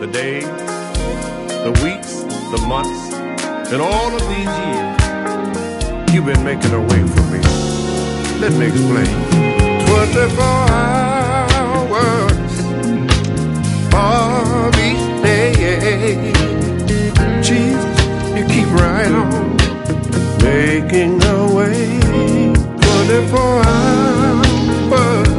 the days, the weeks, the months, and all of these years, you've been making a way for me. Let me explain. 24 hours all these days. Jesus, you keep right on making a way. 24 hours